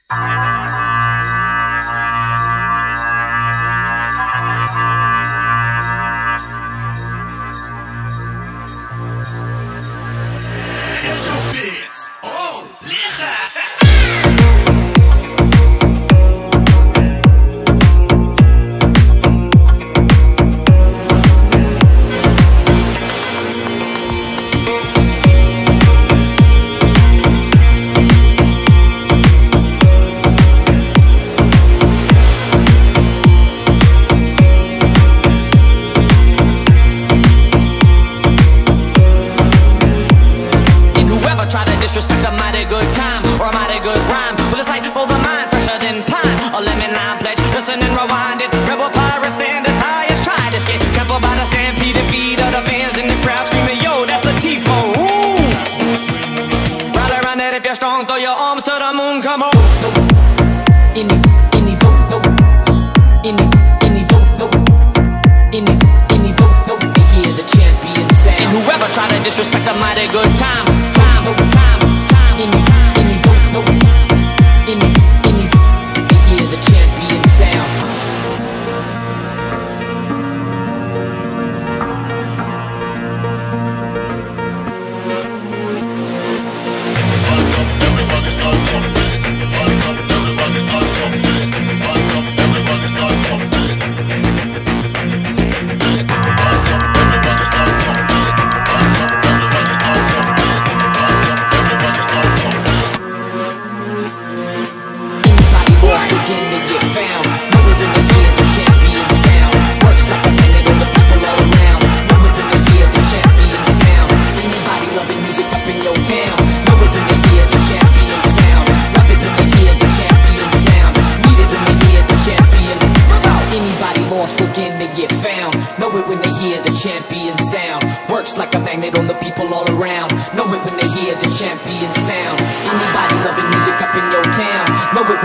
Disrespect a mighty good time or a mighty good rhyme with a sight for the mind, fresher than pine. A lemon lime pledge, listen and rewind it. Rebel pirate standards highest, try to skate. Trampled by the stampede and feed of the fans in the crowd screaming, yo, that's the T-Bone. Rally around it if you're strong, throw your arms to the moon, come on. Any boat, no. Any boat, no. Any boat, no. They hear the champion sound. And whoever try to disrespect a mighty good time, no time. Any boat, no. Any, they hear the champion sound. Everybody's on something. Everybody's on something. Everybody's on something. Begin to get found. No rhythm to hear the champion sound. Works like a magnet on the people all around. No rhythm to hear the champion sound. Anybody loving music up in your town? No rhythm to hear the champion sound. Love it when they hear the champion sound. Need it when they hear the champion. Anybody lost looking to get found? Know it when they hear the champion sound. Works like a magnet on the people all around. Know it when they hear the champion sound. Anybody loving music up in your town? Know it